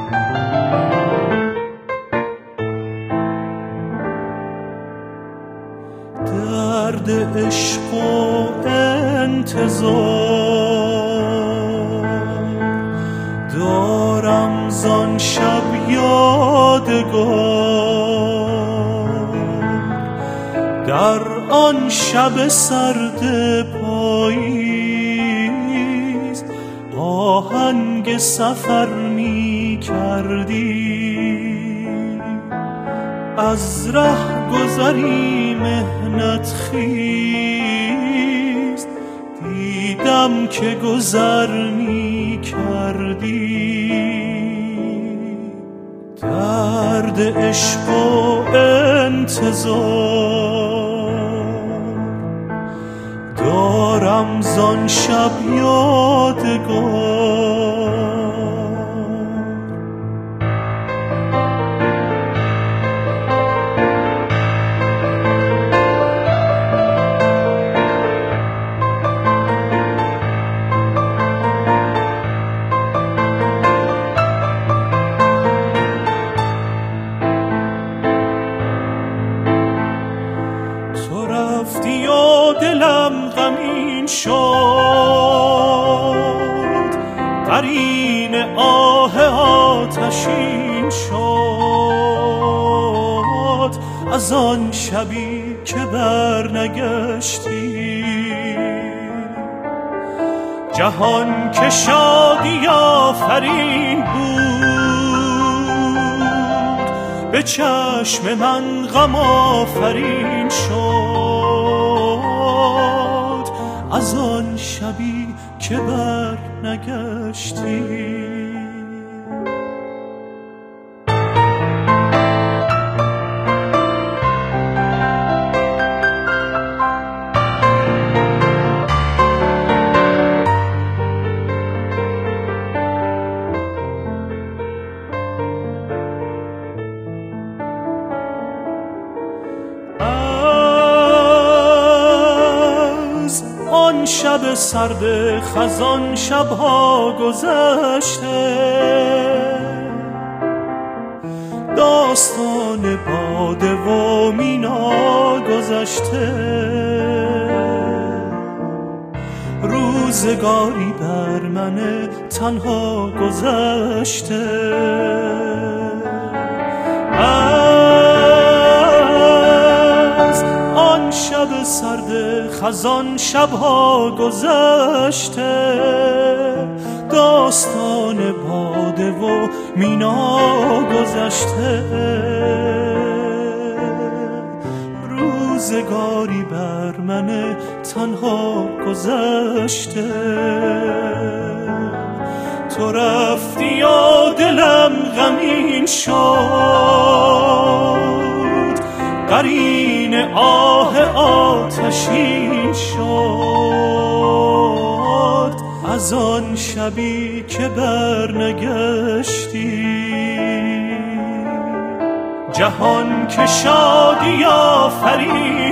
درد عشق و انتظار دارم زان شب یادگار، در آن شب سرد پاییز آهنگ سفر می کردی، از ره گذری مهنت خیز دیدم که گذر می کردی. درد عشق و انتظار دارم زان شب یادگار، رفتی و دلم غمین شد، قرین آه آتشین شد، از آن شبی که برنگشتی، جهان که شادی آفرین بود، به چشم من غم آفرین شد، از آن شبی که برنگشتی. آن شب سرد خزان شبها گذشته، داستان باده و مینا گذشته، روزگاری بر من تنها گذشته، آن شب سرد خزان شبها گذشته، داستان باده و مینا گذشته، روزگاری بر من تنها گذشته. تو رفتی و دلم غمین شد، قرین آه آتشین شد، از آن شبی که برنگشتی، جهان که شادی آفرین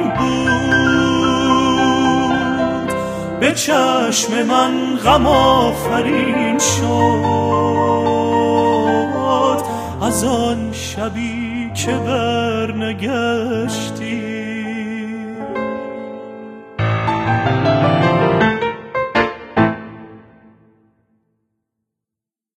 بود، به چشم من غم آفرین شد، از آن شبی که برنگشتی.